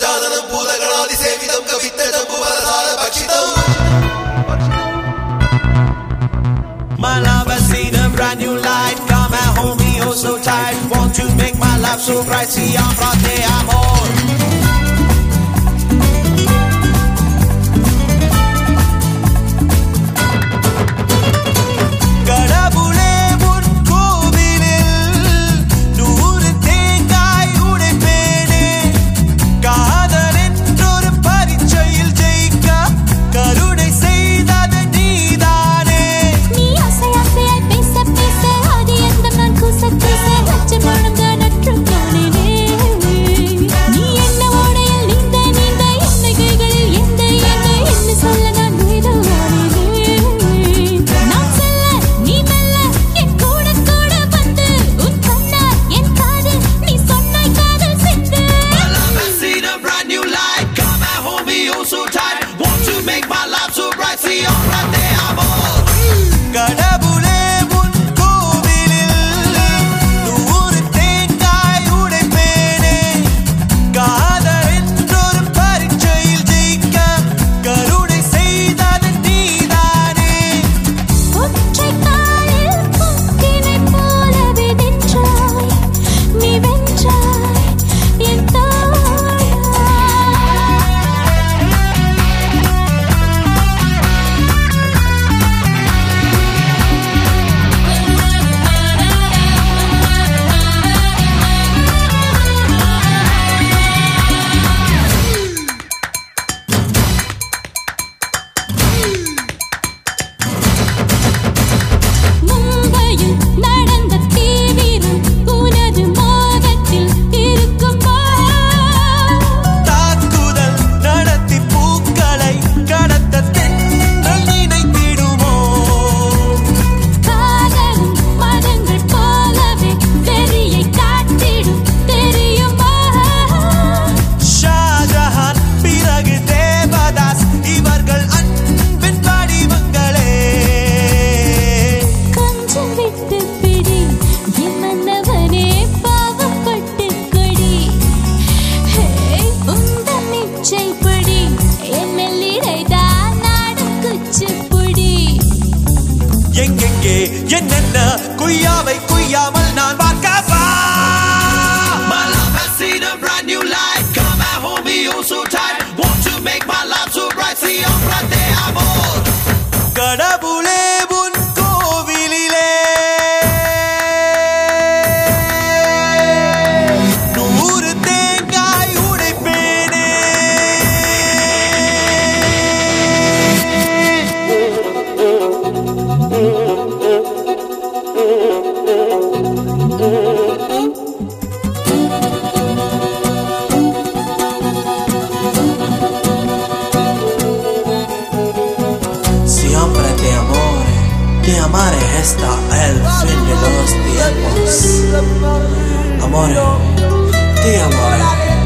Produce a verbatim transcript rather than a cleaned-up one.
गजाननं भूतगणादिसेवितं कवित्तजं भुवनसारभक्षितम्. My love has seen a brand new light. Come and hold me oh so tight. Want to make my life so bright. Si enfrate amor. என்னென்ன குய்யாவை குய்யாமல் நான் பார்க்கவா. My love has seen a brand new light. Come and hold me oh so tight. Want to make my life so bright. Si enfrate amor. கடவுளே உன் கோவிலிலே நூறு தேங்காய் உடைப்பேனே. Siempre te amore, te amare hasta el fin de los tiempos. Amore, te amore.